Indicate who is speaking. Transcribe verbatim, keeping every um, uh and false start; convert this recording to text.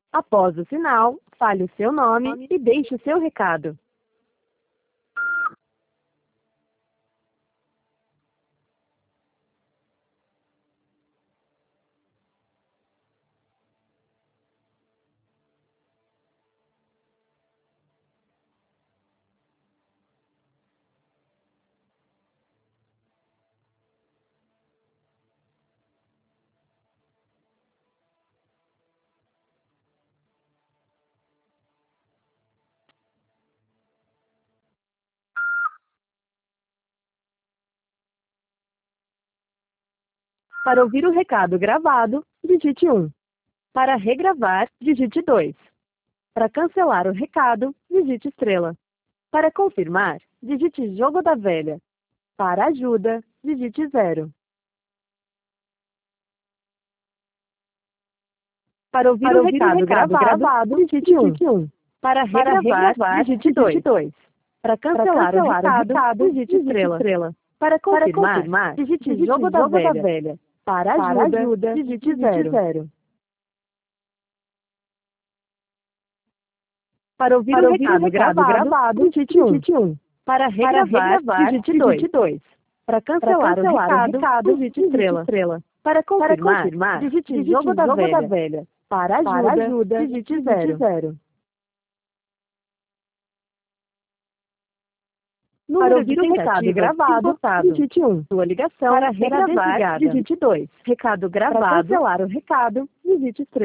Speaker 1: Após o sinal, fale o seu nome e deixe o seu recado. Para ouvir o recado gravado, digite um. Para regravar, digite dois. Para cancelar o recado, digite estrela. Para confirmar, digite jogo da velha. Para ajuda, digite zero. Para ouvir, Para o, ouvir recado o recado gravado, gravado digite um. Para regravar, Para regravar digite dois. Para cancelar, Para cancelar o, recado, o recado, digite estrela. estrela. Para confirmar, Para confirmar digite, digite jogo, jogo da, velha. da velha. Para ajuda, Para ajuda digite, digite zero. zero. Para ouvir, Para o, ouvir recado o recado gravado, gravado digite um. Para regravar, Para regravar digite dois. Para cancelar, Para cancelar o, recado, o recado, digite estrela. estrela. Para confirmar, Para confirmar digite, digite jogo, da, jogo velha. da velha. Para ajuda, Para ajuda digite, digite zero. zero. Para ouvir o recado gravado, digite um. Sua ligação para regravar, digite dois. Recado gravado. Para cancelar o recado, digite três.